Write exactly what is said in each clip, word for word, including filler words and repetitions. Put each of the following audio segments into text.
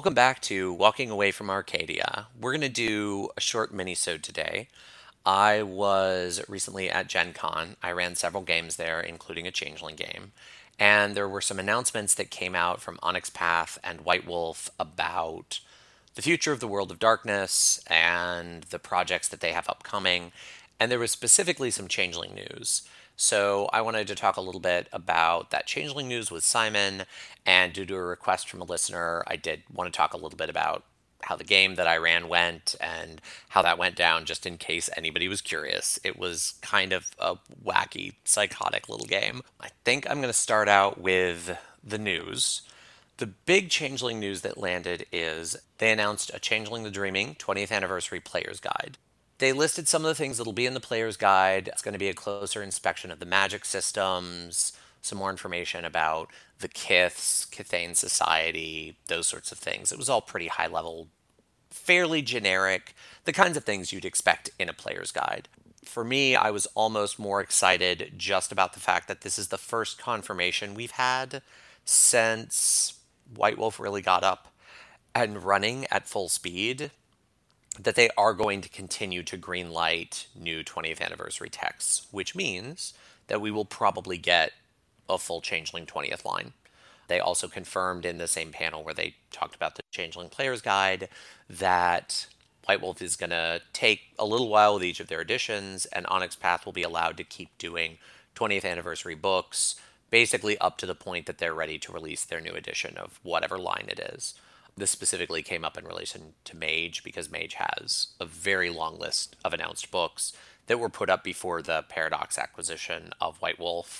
Welcome back to Walking Away from Arcadia. We're going to do a short mini-sode today. I was recently at Gen Con. I ran several games there, including a Changeling game. And there were some announcements that came out from Onyx Path and White Wolf about the future of the World of Darkness and the projects that they have upcoming. And there was specifically some Changeling news. So I wanted to talk a little bit about that Changeling news with Simon. And due to a request from a listener, I did want to talk a little bit about how the game that I ran went and how that went down, just in case anybody was curious. It was kind of a wacky, psychotic little game. I think I'm going to start out with the news. The big Changeling news that landed is they announced a Changeling the Dreaming twentieth Anniversary Player's Guide. They listed some of the things that'll be in the Player's Guide. It's going to be a closer inspection of the magic systems, some more information about the Kiths, Kithane Society, those sorts of things. It was all pretty high level, fairly generic, the kinds of things you'd expect in a Player's Guide. For me, I was almost more excited just about the fact that this is the first confirmation we've had since White Wolf really got up and running at full speed that they are going to continue to greenlight new twentieth anniversary texts, which means that we will probably get a full Changeling twentieth line. They also confirmed in the same panel where they talked about the Changeling Player's Guide that White Wolf is going to take a little while with each of their editions, and Onyx Path will be allowed to keep doing twentieth anniversary books, basically up to the point that they're ready to release their new edition of whatever line it is. This specifically came up in relation to Mage because Mage has a very long list of announced books that were put up before the Paradox acquisition of White Wolf.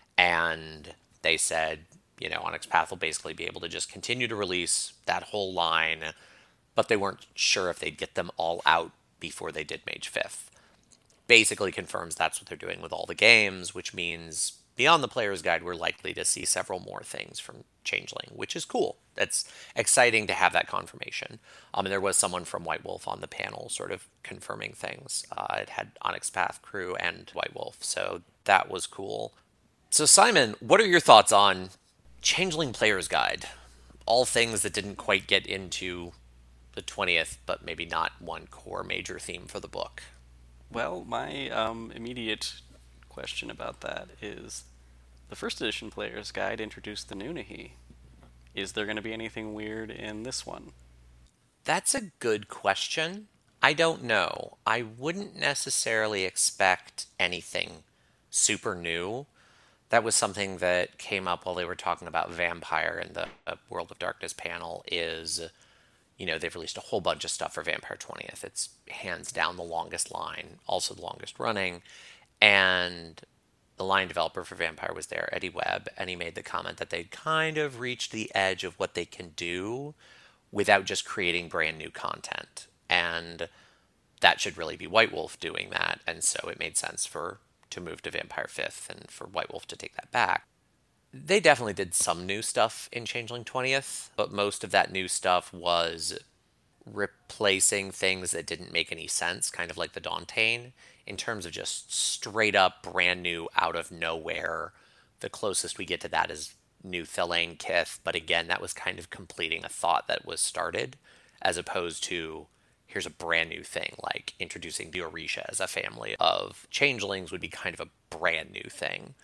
And they said, you know, Onyx Path will basically be able to just continue to release that whole line, but they weren't sure if they'd get them all out before they did Mage fifth. Basically confirms that's what they're doing with all the games, which means beyond the Player's Guide, we're likely to see several more things from Changeling, which is cool. That's exciting to have that confirmation. Um, and there was someone from White Wolf on the panel sort of confirming things. Uh, it had Onyx Path crew and White Wolf, so that was cool. So Simon, what are your thoughts on Changeling Player's Guide? All things that didn't quite get into the twentieth, but maybe not one core major theme for the book. Well, my um, immediate question about that is the first edition player's guide introduced the Nunahi. Is there going to be anything weird in this one? That's a good question. I don't know. I wouldn't necessarily expect anything super new. That was something that came up while they were talking about Vampire in the uh, World of Darkness panel is, you know, they've released a whole bunch of stuff for Vampire twentieth. It's hands down the longest line, also the longest running. And the line developer for Vampire was there, Eddie Webb, and he made the comment that they'd kind of reached the edge of what they can do without just creating brand new content. And that should really be White Wolf doing that. And so it made sense for to move to Vampire fifth and for White Wolf to take that back. They definitely did some new stuff in Changeling twentieth, but most of that new stuff was replacing things that didn't make any sense, kind of like the Dauntain, in terms of just straight up brand new out of nowhere. The closest we get to that is new Thelaine Kith, but again, that was kind of completing a thought that was started, as opposed to here's a brand new thing, like introducing the Orisha as a family of changelings would be kind of a brand new thing.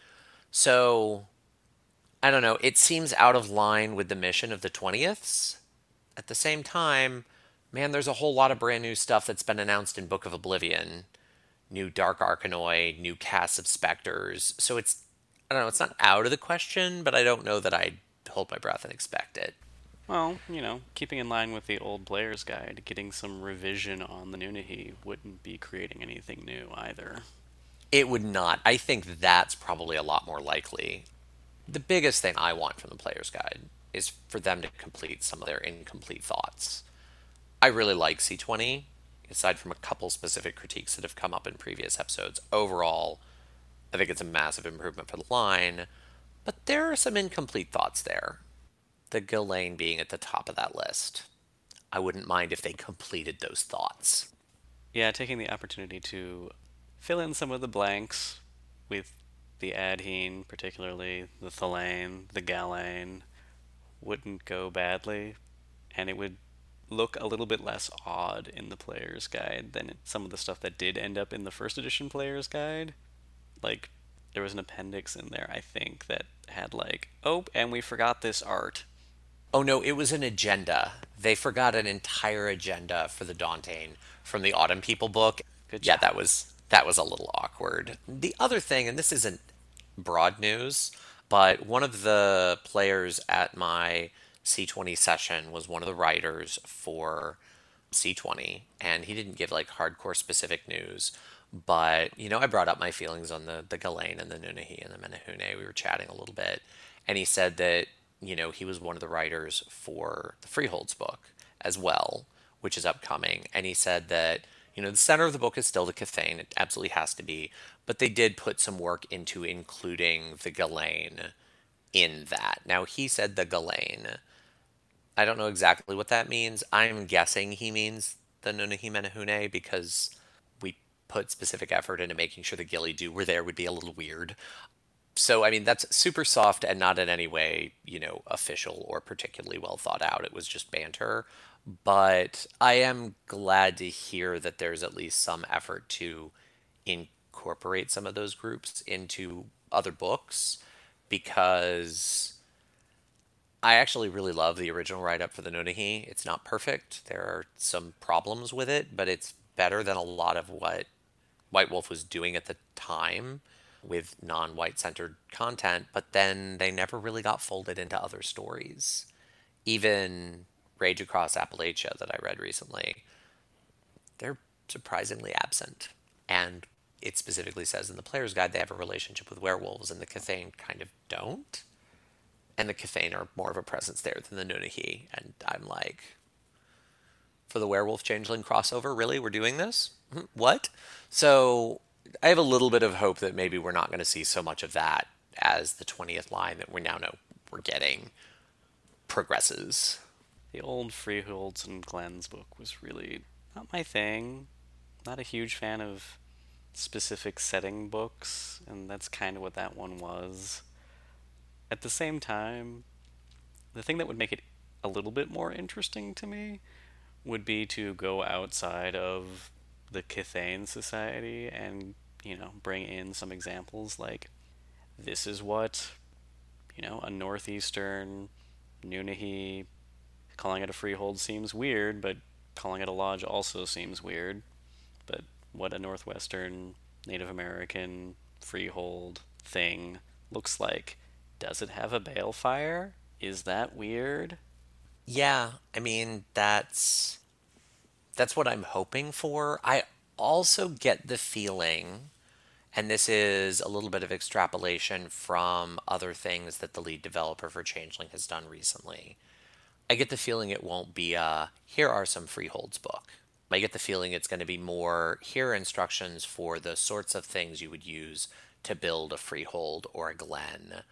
So, I don't know, it seems out of line with the mission of the twentieths. At the same time, man, there's a whole lot of brand new stuff that's been announced in Book of Oblivion. New Dark Arcanoid, new cast of Spectres. So it's, I don't know, it's not out of the question, but I don't know that I'd hold my breath and expect it. Well, you know, keeping in line with the old player's guide, getting some revision on the Nunahi wouldn't be creating anything new either. It would not. I think that's probably a lot more likely. The biggest thing I want from the player's guide is for them to complete some of their incomplete thoughts. I really like C twenty, aside from a couple specific critiques that have come up in previous episodes. Overall, I think it's a massive improvement for the line, but there are some incomplete thoughts there. The Ghislaine being at the top of that list. I wouldn't mind if they completed those thoughts. Yeah, taking the opportunity to fill in some of the blanks with the Adhene, particularly the Thelaine, the Galain, wouldn't go badly. and it would look a little bit less odd in the player's guide than some of the stuff that did end up in the first edition player's guide. Like, there was an appendix in there, I think, that had like, oh, and we forgot this art. Oh no, it was an agenda. They forgot an entire agenda for the Daunting from the Autumn People book. Good Yeah, job. that was that was a little awkward. The other thing, and this isn't broad news, but one of the players at my C twenty session was one of the writers for C twenty, and he didn't give like hardcore specific news. But, you know, I brought up my feelings on the, the Ghislaine and the Nunnehi and the Menehune. We were chatting a little bit, and he said that, you know, he was one of the writers for the Freeholds book as well, which is upcoming. And he said that, you know, the center of the book is still the Cathane. It absolutely has to be. But they did put some work into including the Ghislaine in that. Now, he said the Ghislaine. I don't know exactly what that means. I'm guessing he means the Nunnehi Menehune because we put specific effort into making sure the Gilly Do were there would be a little weird. So, I mean, that's super soft and not in any way, you know, official or particularly well thought out. It was just banter. But I am glad to hear that there's at least some effort to incorporate some of those groups into other books because I actually really love the original write up for the Nunnehi. It's not perfect. There are some problems with it, but it's better than a lot of what White Wolf was doing at the time with non white centered content, but then they never really got folded into other stories. Even Rage Across Appalachia that I read recently, they're surprisingly absent. And it specifically says in the player's guide they have a relationship with werewolves, and the Cathane kind of don't. And the Cathane are more of a presence there than the Nunnehi. And I'm like, for the werewolf changeling crossover, really? We're doing this? What? So I have a little bit of hope that maybe we're not going to see so much of that as the twentieth line that we now know we're getting progresses. The old Freeholds and Glenn's book was really not my thing. Not a huge fan of specific setting books, and that's kind of what that one was. At the same time, the thing that would make it a little bit more interesting to me would be to go outside of the Cathane Society and, you know, bring in some examples like this is what, you know, a northeastern Nunnehi calling it a freehold seems weird, but calling it a lodge also seems weird. But what a northwestern Native American freehold thing looks like. Does it have a balefire? Is that weird? Yeah, I mean, that's that's what I'm hoping for. I also get the feeling, and this is a little bit of extrapolation from other things that the lead developer for Changeling has done recently. I get the feeling it won't be a here are some freeholds book. I get the feeling it's going to be more here are instructions for the sorts of things you would use to build a freehold or a glen,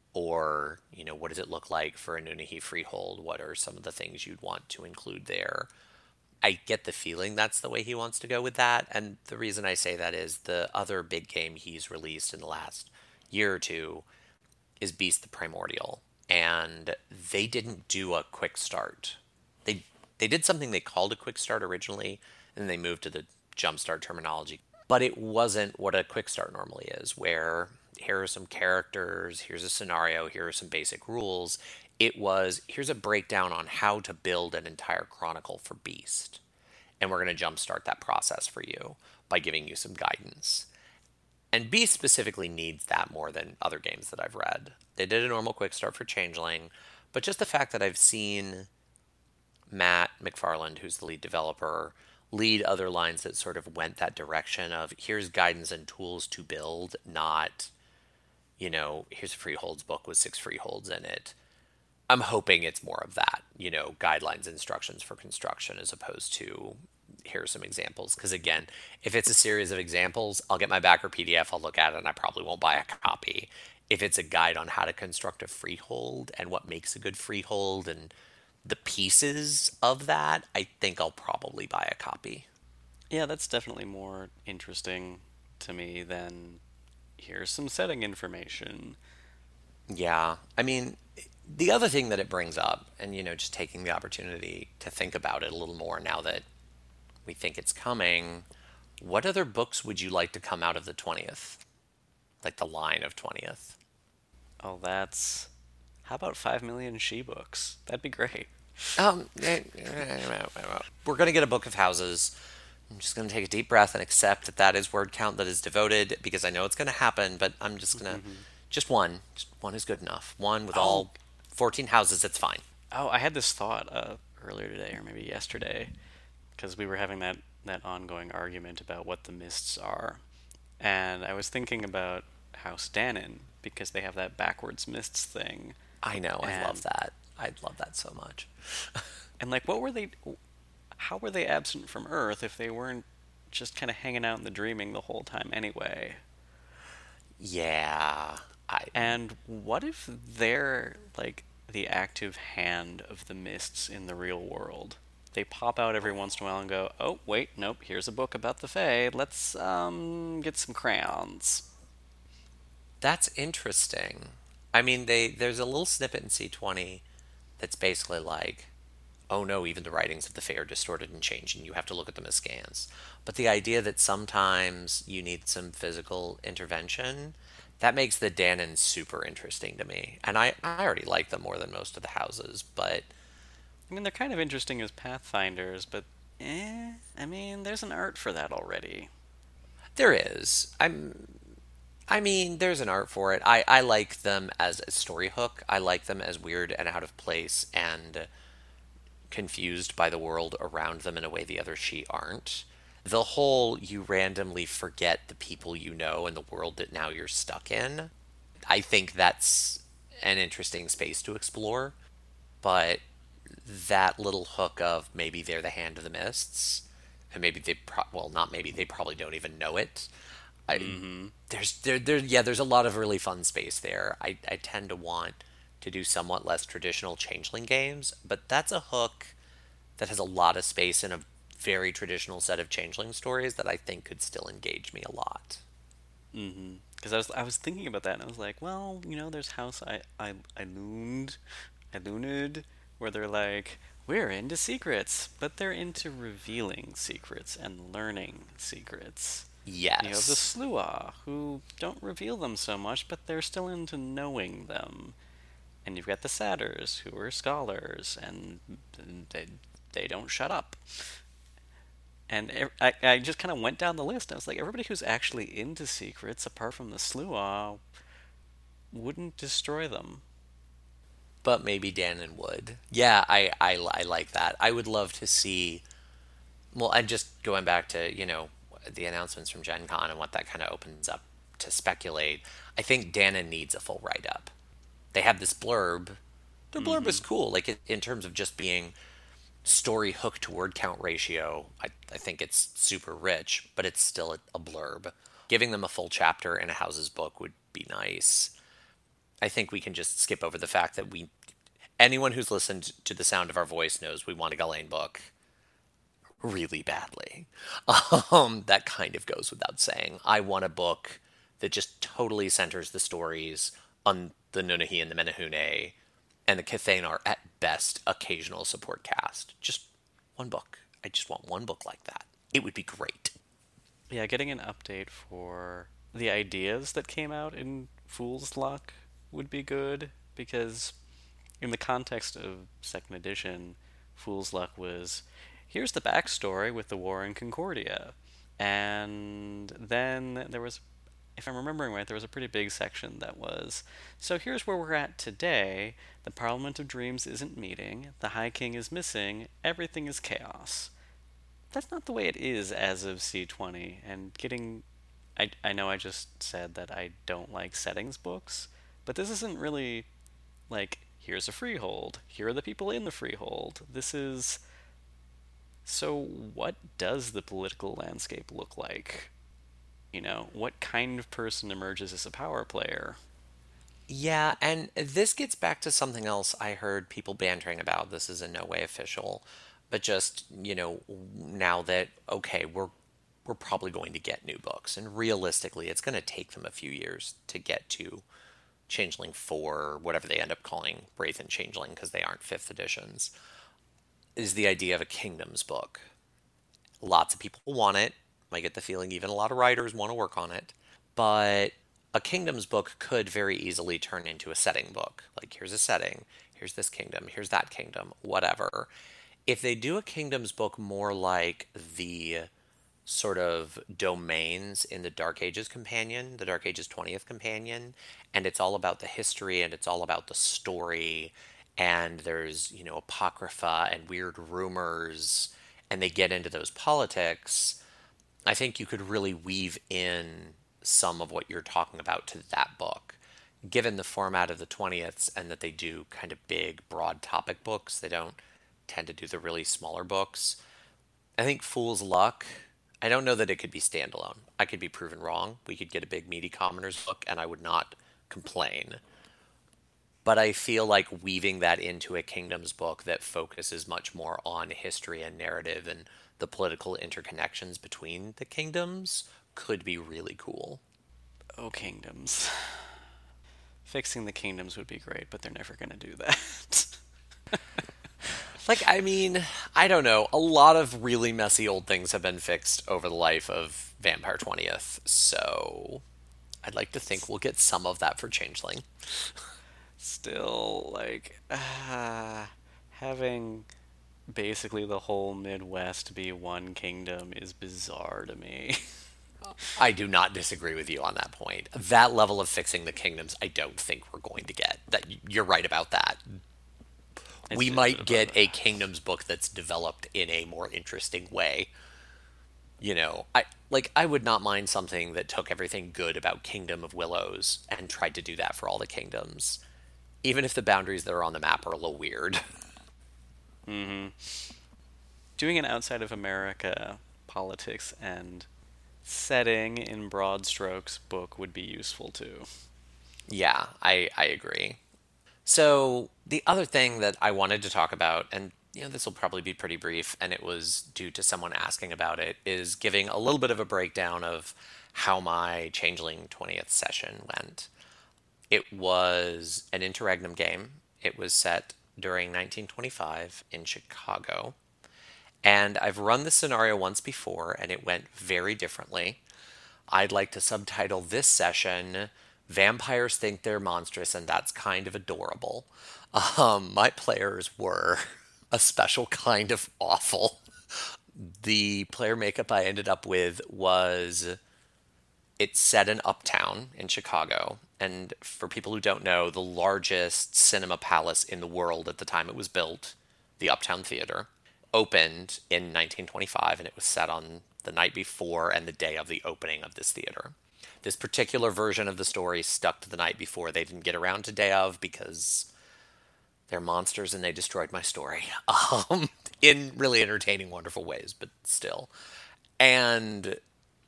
or you know what does it look like for a Nunnehi freehold? What are some of the things you'd want to include there? I get the feeling that's the way he wants to go with that, and the reason I say that is the other big game he's released in the last year or two is Beast the Primordial, and they didn't do a quick start. They they did something they called a quick start originally, and then they moved to the jumpstart terminology. But it wasn't what a quick start normally is, where here are some characters, here's a scenario, here are some basic rules. It was here's a breakdown on how to build an entire chronicle for Beast. And we're going to jumpstart that process for you by giving you some guidance. And Beast specifically needs that more than other games that I've read. They did a normal quick start for Changeling, but just the fact that I've seen Matt McFarland, who's the lead developer, lead other lines that sort of went that direction of here's guidance and tools to build, not, you know, here's a freeholds book with six freeholds in it. I'm hoping it's more of that, you know, guidelines, instructions for construction as opposed to here are some examples. Because again, if it's a series of examples, I'll get my backer P D F, I'll look at it, and I probably won't buy a copy. If it's a guide on how to construct a freehold and what makes a good freehold and the pieces of that, I think I'll probably buy a copy. Yeah, that's definitely more interesting to me than here's some setting information. Yeah, I mean, The other thing that it brings up, and you know, just taking the opportunity to think about it a little more now that we think it's coming, what other books would you like to come out of the twentieth? Like the line of twentieth? Oh, that's. How about five million she books? That'd be great. Um, eh, eh, eh, we're going to get a book of houses. I'm just going to take a deep breath and accept that that is word count that is devoted because I know it's going to happen, but I'm just going to, just one. Just one is good enough. One with Oh, all fourteen houses, it's fine. oh, I had this thought uh, earlier today, or maybe yesterday, because we were having that that ongoing argument about what the mists are, and I was thinking about House Dannon because they have that backwards mists thing, I know, I love and that. I love that so much. and like, what were they? How were they absent from Earth if they weren't just kind of hanging out in the dreaming the whole time anyway? Yeah, I And what if they're like the active hand of the mists in the real world? They pop out every once in a while and go, "Oh, wait, nope, here's a book about the Fae. Let's um get some crayons." that's interesting. I mean, they there's a little snippet in C twenty that's basically like, oh no, even the writings of the Fae are distorted and changed, and you have to look at them as scans. But the idea that sometimes you need some physical intervention, that makes the Danon super interesting to me. And I, I already like them more than most of the houses, but I mean, they're kind of interesting as pathfinders, but eh, I mean, there's an art for that already. there is. I'm I mean, there's an art for it. I, I like them as a story hook. I like them as weird and out of place and confused by the world around them in a way the other she aren't. The whole you randomly forget the people you know and the world that now you're stuck in, I think that's an interesting space to explore. But that little hook of maybe they're the hand of the mists, and maybe they pro- well, not maybe they probably don't even know it. I Mm-hmm. there's there there yeah, there's a lot of really fun space there. I I tend to want to do somewhat less traditional changeling games, but that's a hook that has a lot of space in a very traditional set of changeling stories that I think could still engage me a lot. Mm-hmm. Because I was I was thinking about that, and I was like, well, you know, there's House I I I Looned, I Looned, where they're like, we're into secrets, but they're into revealing secrets and learning secrets. And you have the Yes. Slua, who don't reveal them so much, but they're still into knowing them. And you've got the Satyrs, who are scholars, and they they don't shut up. And ev- I, I just kind of went down the list. I was like, everybody who's actually into secrets, apart from the Slua, wouldn't destroy them. But maybe Dan and Wood. Yeah, I, I, I like that. I would love to see. Well, and just going back to, you know, the announcements from Gen Con and what that kind of opens up to speculate, I think Dana needs a full write up. They have this blurb. Their blurb Mm-hmm. is cool, like in in terms of just being story hook to word count ratio. I, I think it's super rich, but it's still a, a blurb. Giving them a full chapter in a House's book would be nice. I think we can just skip over the fact that we anyone who's listened to the sound of our voice knows we want a Ghislaine book really badly. Um, that kind of goes without saying. I want a book that just totally centers the stories on the Nunahi and the Menehune, and the Cathane are at best occasional support cast. Just one book. I just want one book like that. It would be great. Yeah, getting an update for the ideas that came out in Fool's Luck would be good, because in the context of second edition, Fool's Luck was, here's the backstory with the war in Concordia. And then there was, if I'm remembering right, there was a pretty big section that was, so here's where we're at today. The Parliament of Dreams isn't meeting, the High King is missing, everything is chaos. That's not the way it is as of C twenty, and getting. I, I know I just said that I don't like settings books, but this isn't really like, here's a freehold, here are the people in the freehold. This is. So, what does the political landscape look like? You know, what kind of person emerges as a power player? Yeah, and this gets back to something else I heard people bantering about. This is in no way official, but just, you know, now that okay, we're we're probably going to get new books, and realistically, it's going to take them a few years to get to Changeling four, whatever they end up calling Wraith and Changeling because they aren't fifth editions, is the idea of a Kingdoms book. Lots of people want it. I get the feeling even a lot of writers want to work on it. But a Kingdoms book could very easily turn into a setting book. Like, here's a setting, here's this kingdom, here's that kingdom, whatever. If they do a Kingdoms book more like the sort of domains in the Dark Ages companion, the Dark Ages twentieth companion, and it's all about the history and it's all about the story, and there's, you know, apocrypha and weird rumors, and they get into those politics. I think you could really weave in some of what you're talking about to that book. Given the format of the twentieths and that they do kind of big, broad topic books, they don't tend to do the really smaller books. I think Fool's Luck, I don't know that it could be standalone. I could be proven wrong. We could get a big, meaty commoners book, and I would not complain. But I feel like weaving that into a Kingdoms book that focuses much more on history and narrative and the political interconnections between the kingdoms could be really cool. Oh, kingdoms. Fixing the kingdoms would be great, but they're never going to do that. Like, I mean, I don't know. A lot of really messy old things have been fixed over the life of Vampire twentieth, so I'd like to think we'll get some of that for Changeling. Still, like, uh, having basically the whole Midwest be one kingdom is bizarre to me. I do not disagree with you on that point. That level of fixing the kingdoms, I don't think we're going to get. That you're right about that. It's We just a bit might of get a a kingdoms book that's developed in a more interesting way. You know, I like I would not mind something that took everything good about Kingdom of Willows and tried to do that for all the kingdoms. Even if the boundaries that are on the map are a little weird. doing an outside of America politics and setting in broad strokes book would be useful too. Yeah, I I agree. So the other thing that I wanted to talk about, and you know, this will probably be pretty brief, and it was due to someone asking about it, is giving a little bit of a breakdown of how my Changeling twentieth session went. It was an interregnum game. It was set during nineteen twenty-five in Chicago. And I've run this scenario once before, and it went very differently. I'd like to subtitle this session Vampires Think They're Monstrous, and That's Kind of Adorable. Um, my players were a special kind of awful. The player makeup I ended up with was it's set in Uptown in Chicago. And for people who don't know, the largest cinema palace in the world at the time it was built, the Uptown Theater, opened in nineteen twenty-five, and it was set on the night before and the day of the opening of this theater. This particular version of the story stuck to the night before. They didn't get around to day of because they're monsters and they destroyed my story um, in really entertaining, wonderful ways, but still. And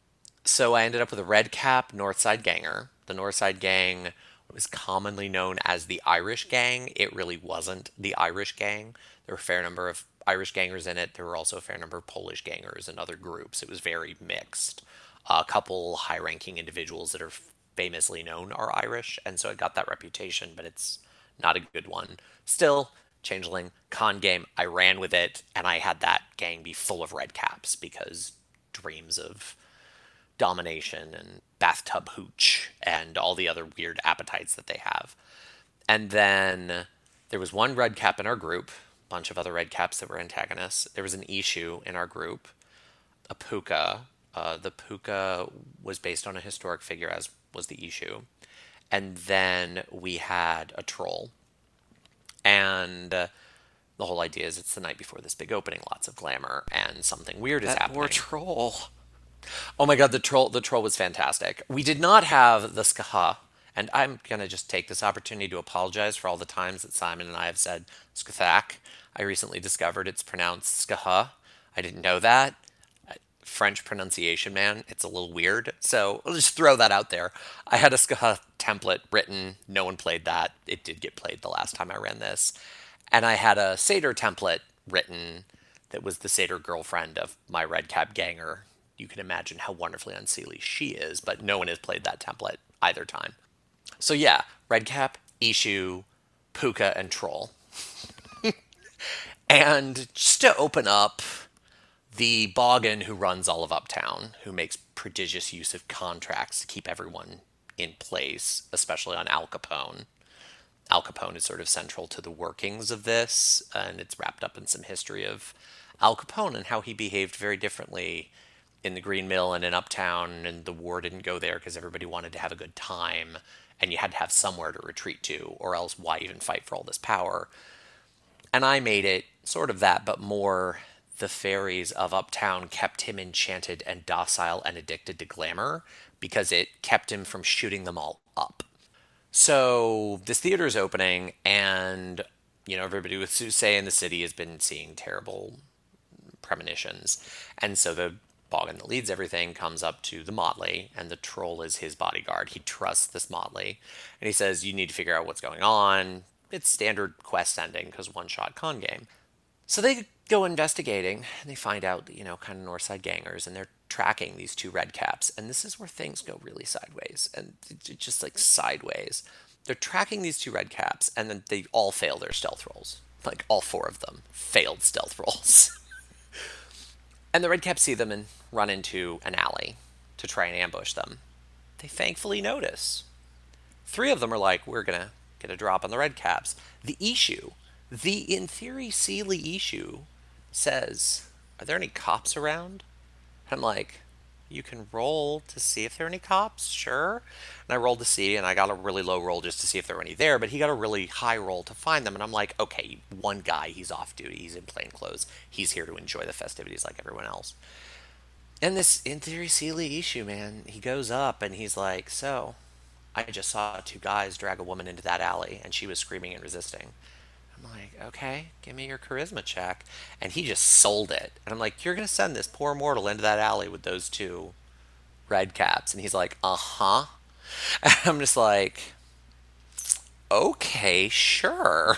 so I ended up with a red cap Northside Ganger. The Northside Gang was commonly known as the Irish Gang. It really wasn't the Irish Gang. There were a fair number of Irish gangers in it. There were also a fair number of Polish gangers and other groups. It was very mixed. A couple high-ranking individuals that are famously known are Irish, and so it got that reputation, but it's not a good one. Still, Changeling, con game, I ran with it, and I had that gang be full of red caps because dreams of domination and bathtub hooch and all the other weird appetites that they have. And then there was one red cap in our group, a bunch of other red caps that were antagonists. There was an Ishu in our group, a Puka. Uh, the Puka was based on a historic figure, as was the Ishu. And then we had a troll. And uh, the whole idea is it's the night before this big opening, lots of glamour, and something weird is That happening. poor troll. Oh my god, the troll the troll was fantastic. We did not have the Skaha, and I'm gonna just take this opportunity to apologize for all the times that Simon and I have said Skathak. I recently discovered it's pronounced Skaha. I didn't know that. French pronunciation, man, it's a little weird. So I'll just throw that out there. I had a Skaha template written. No one played that. It did get played the last time I ran this. And I had a Satyr template written that was the Satyr girlfriend of my Red Cap Ganger. You can imagine how wonderfully unseelie she is, but no one has played that template either time. So yeah, Redcap, Ishu, Puka, and Troll. And just to open up, the Boggin who runs all of Uptown, who makes prodigious use of contracts to keep everyone in place, especially on Al Capone. Al Capone is sort of central to the workings of this, and it's wrapped up in some history of Al Capone and how he behaved very differently in the Green Mill and in Uptown, and the war didn't go there because everybody wanted to have a good time, and you had to have somewhere to retreat to, or else why even fight for all this power? And I made it sort of that, but more the fairies of Uptown kept him enchanted and docile and addicted to glamour because it kept him from shooting them all up. So this theater is opening, and you know everybody with Suse in the city has been seeing terrible premonitions, and so the Boggin that leads everything comes up to the Motley, and the Troll is his bodyguard. He trusts this Motley, and he says, "You need to figure out what's going on." It's standard quest ending because one shot con game. So they go investigating, and they find out, you know, kind of Northside gangers, and they're tracking these two red caps. And this is where things go really sideways, and just like sideways. They're tracking these two red caps, and then they all fail their stealth rolls. Like all four of them failed stealth rolls. And the red caps see them and run into an alley to try and ambush them. They thankfully notice. Three of them are like, we're going to get a drop on the red caps. The Ishu, the in theory Sealy Ishu, says, "Are there any cops around?" And I'm like, "You can roll to see if there are any cops, sure." And I rolled to see, and I got a really low roll just to see if there were any there, but he got a really high roll to find them. And I'm like, okay, one guy, he's off duty, he's in plain clothes, he's here to enjoy the festivities like everyone else. And this, in theory, Sealy Ishu, man, he goes up and he's like, "So, I just saw two guys drag a woman into that alley, and she was screaming and resisting." I'm like, "Okay, give me your charisma check." And he just sold it. And I'm like, "You're going to send this poor mortal into that alley with those two red caps?" And he's like, "Uh-huh." And I'm just like, "Okay, sure."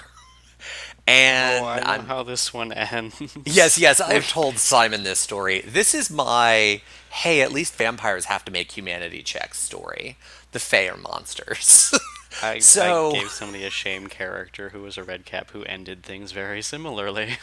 And Oh, I know I'm how this one ends. Yes, yes, I've told Simon this story. This is my, hey, at least vampires have to make humanity checks story. The Fae are monsters. I, So, I gave somebody a shame character who was a red cap who ended things very similarly.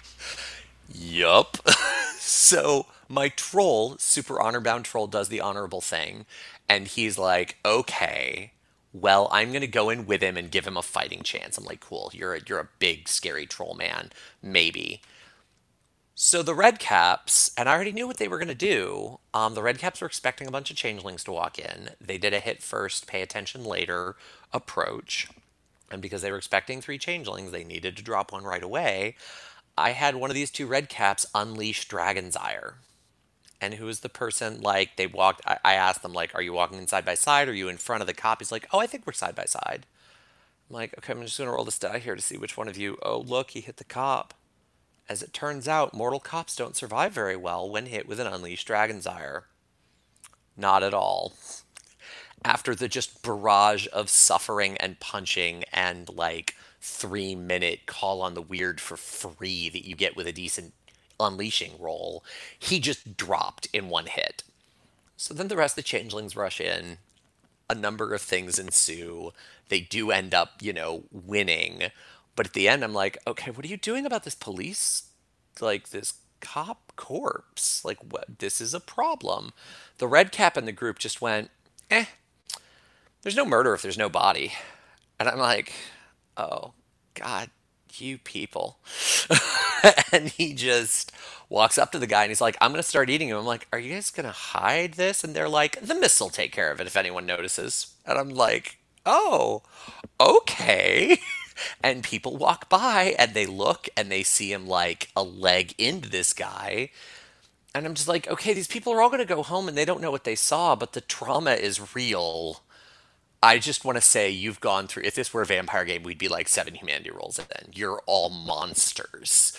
yup. So, my troll, super honor bound troll, does the honorable thing. And he's like, "Okay, well, I'm going to go in with him and give him a fighting chance." I'm like, "Cool, you're a, you're a big, scary troll man. Maybe." So the Red Caps, and I already knew what they were going to do. Um, the Red Caps were expecting a bunch of changelings to walk in. They did a hit first, pay attention later approach. And because they were expecting three changelings, they needed to drop one right away. I had one of these two Red Caps unleash Dragon's Ire. And who is the person, like, they walked, I, I asked them, like, "Are you walking in side by side? Are you in front of the cop?" He's like, "Oh, I think we're side by side." I'm like, "Okay, I'm just going to roll this die here to see which one of you." Oh, look, he hit the cop. As it turns out, mortal cops don't survive very well when hit with an unleashed Dragon's Ire. Not at all. After the just barrage of suffering and punching and like three minute call on the weird for free that you get with a decent unleashing roll, he just dropped in one hit. So then the rest of the changelings rush in. A number of things ensue. They do end up, you know, winning. But at the end, I'm like, "Okay, what are you doing about this police, like this cop corpse? Like, what? This is a problem." The red cap in the group just went, "Eh, there's no murder if there's no body." And I'm like, "Oh, God, you people." And he just walks up to the guy and he's like, "I'm going to start eating him." I'm like, "Are you guys going to hide this?" And they're like, "The mist will take care of it if anyone notices." And I'm like, "Oh, okay." And people walk by and they look and they see him like a leg into this guy. And I'm just like, okay, these people are all going to go home and they don't know what they saw, but the trauma is real. I just want to say you've gone through, if this were a vampire game, we'd be like seven humanity rolls and then you're all monsters.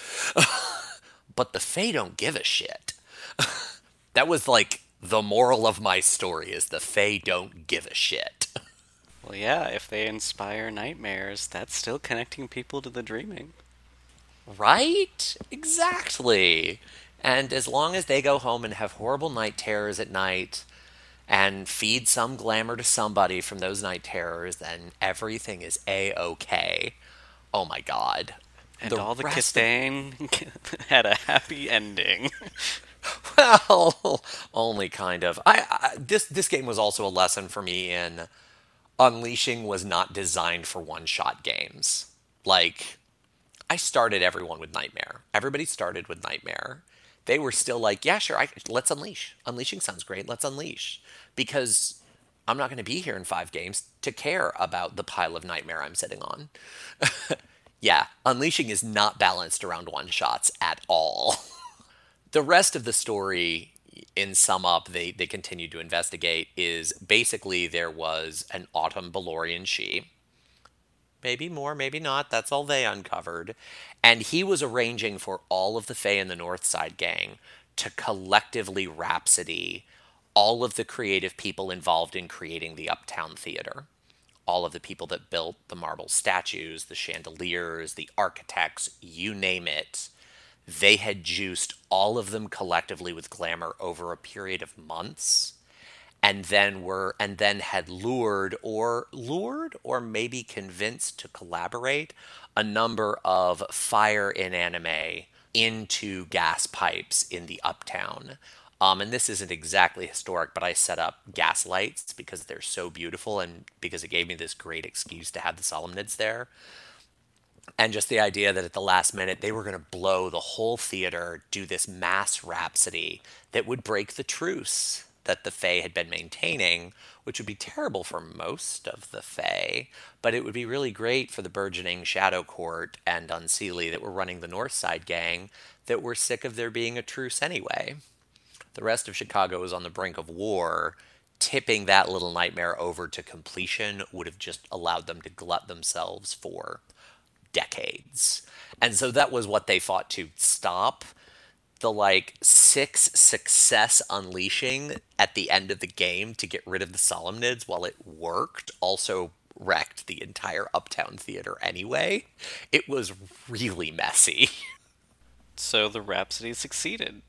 But the Fae don't give a shit. That was like the moral of my story is the Fae don't give a shit. Well, yeah, if they inspire nightmares, that's still connecting people to the dreaming. Right? Exactly. And as long as they go home and have horrible night terrors at night and feed some glamour to somebody from those night terrors, then everything is a-okay. Oh my god. And The all the rest of Castaigne had a happy ending. well, only kind of. I, I this this game was also a lesson for me in Unleashing was not designed for one-shot games. Like I started everyone with Nightmare. Everybody started with Nightmare. They were still like, yeah, sure, I, let's unleash. Unleashing sounds great. Let's unleash. Because I'm not going to be here in five games to care about the pile of Nightmare I'm sitting on. Yeah, Unleashing is not balanced around one shots at all. The rest of the story, in sum up, they, they continued to investigate, is basically there was an Autumn Balorian She, maybe more, maybe not. That's all they uncovered. And he was arranging for all of the Fae in the Northside gang to collectively rhapsody all of the creative people involved in creating the Uptown Theater. All of the people that built the marble statues, the chandeliers, the architects, you name it. They had juiced all of them collectively with glamour over a period of months and then were and then had lured or lured or maybe convinced to collaborate a number of fire in anime into gas pipes in the uptown. Um, and this isn't exactly historic, but I set up gas lights because they're so beautiful and because it gave me this great excuse to have the solemnids there. And just the idea that at the last minute they were going to blow the whole theater, do this mass rhapsody that would break the truce that the Fae had been maintaining, which would be terrible for most of the Fae, but it would be really great for the burgeoning Shadow Court and Unseelie that were running the North Side gang that were sick of there being a truce anyway. The rest of Chicago was on the brink of war. Tipping that little nightmare over to completion would have just allowed them to glut themselves for decades. And so that was what they fought to stop. The like six success unleashing at the end of the game to get rid of the Solemnids while it worked also wrecked the entire Uptown Theater anyway. It was really messy. So the Rhapsody succeeded.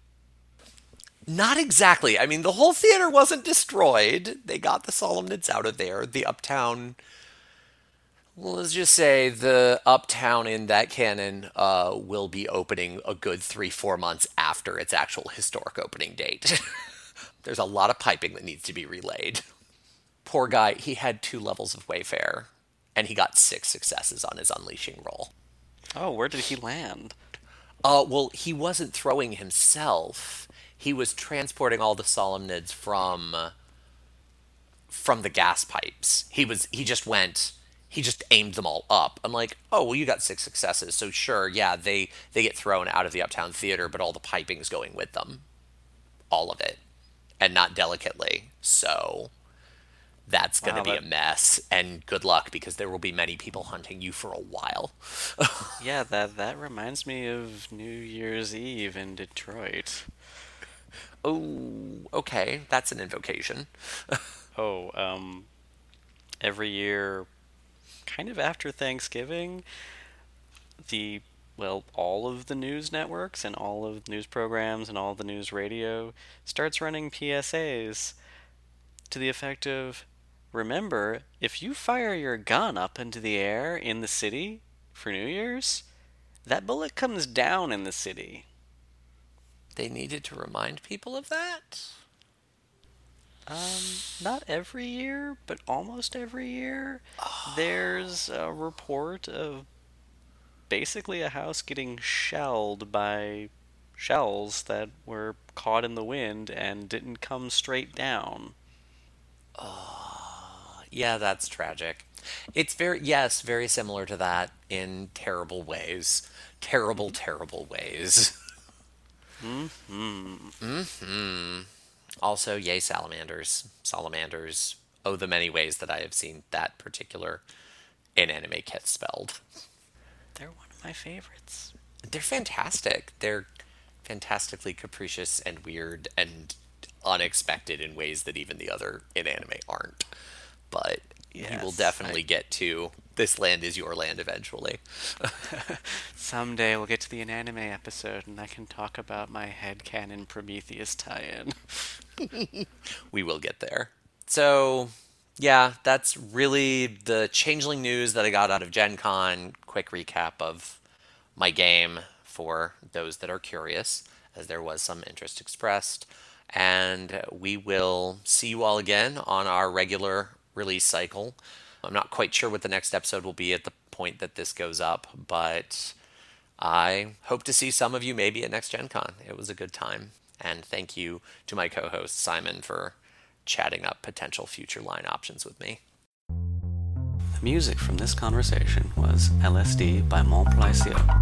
Not exactly. I mean, the whole theater wasn't destroyed. They got the Solemnids out of there. The Uptown, well, let's just say the Uptown in that canon uh, will be opening a good three, four months after its actual historic opening date. There's a lot of piping that needs to be relayed. Poor guy, he had two levels of Wayfair, and he got six successes on his unleashing roll. Oh, where did he land? Uh, well, he wasn't throwing himself. He was transporting all the Solemnids from uh, from the gas pipes. He was he just went he just aimed them all up. I'm like, oh well, you got six successes, so sure, yeah, they they get thrown out of the Uptown Theater, but all the piping's going with them, all of it, and not delicately. So that's going to Wow, be that a mess, and good luck because there will be many people hunting you for a while. yeah, that that reminds me of New Year's Eve in Detroit. Oh, okay, that's an invocation. Oh, um, every year, kind of after Thanksgiving, the well, all of the news networks and all of the news programs and all the news radio starts running P S As to the effect of, remember, if you fire your gun up into the air in the city for New Year's, that bullet comes down in the city. They needed to remind people of that. Um, not every year, but almost every year, there's a report of basically a house getting shelled by shells that were caught in the wind and didn't come straight down. Yeah, that's tragic. It's very, yes, very similar to that in terrible ways. Terrible, terrible ways. Hmm. Also, yay, salamanders. Salamanders. Oh, the many ways that I have seen that particular inanimate kit spelled. They're one of my favorites. They're fantastic. They're fantastically capricious and weird and unexpected in ways that even the other inanimate aren't. But you will Yes, definitely I get to this land is your land eventually. someday we'll get to the anime episode and I can talk about my headcanon Prometheus tie-in. We will get there. So, yeah, that's really the Changeling news that I got out of Gen Con. Quick recap of my game for those that are curious, as there was some interest expressed. And we will see you all again on our regular release cycle. I'm not quite sure what the next episode will be at the point that this goes up, but I hope to see some of you maybe at next Gen Con. It was a good time. And thank you to my co host, Simon, for chatting up potential future line options with me. The music from this conversation was L S D by Montplaisir.